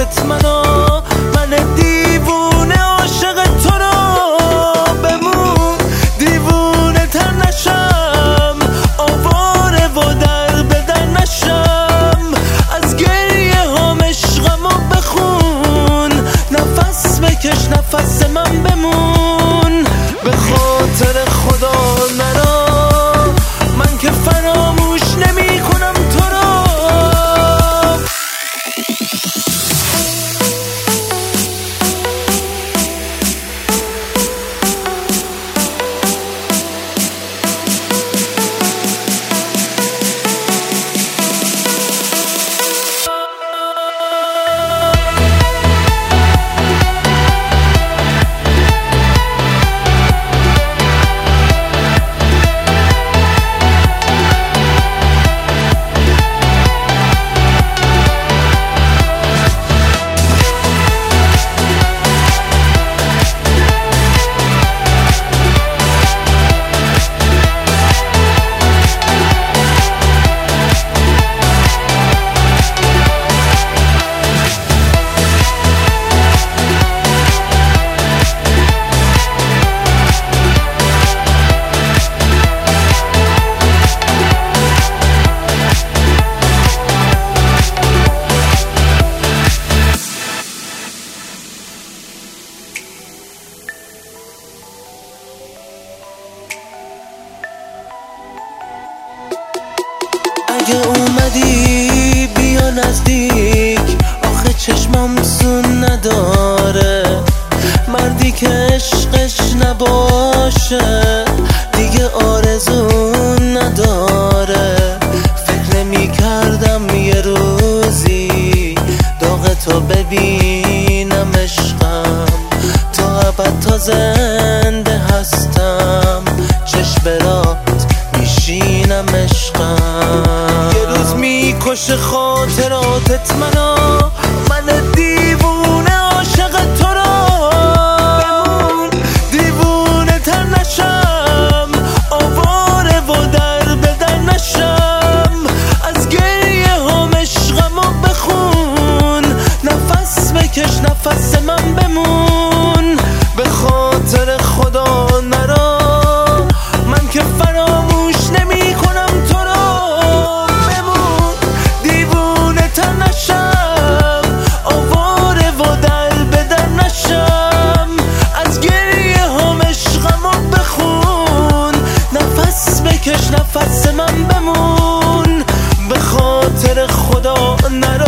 خاطراتت منو، من دیوونه عاشق تو رو. بمون دیوونه تر نشم، آواره و در بدر نشم. از گریه هام عشقمو بخون، نفس بکش نفس من بمون. به خاطر خدا نرو، من که فراموش نمی کنم تو رو. اگه اومدی بیا نزدیک، آخه چشمم سون نداره. مردی که عشقش نباشه دیگه آرزو نداره. فکر میکردم یه روزی داغ تو ببینم عشقم، تا ابد تا زنده هستم چشم برات میشینم عشقم. یه روز میکشه خاطراتت منو، من دیوونه عاشق تو رو. بمون دیوونه تر نشم، آواره و در بدر نشم. از گریه هام عشقمو بخون، نفس بکش نفس من بمون. به خاطر خدا نرو، من که فراموش نمی کنم تو رو. بمون دیوونه تر نشم، آواره و در بدر نشم. از گریه هام عشقمو بخون، نفس بکش نفس من بمون. به خاطر خدا نرو.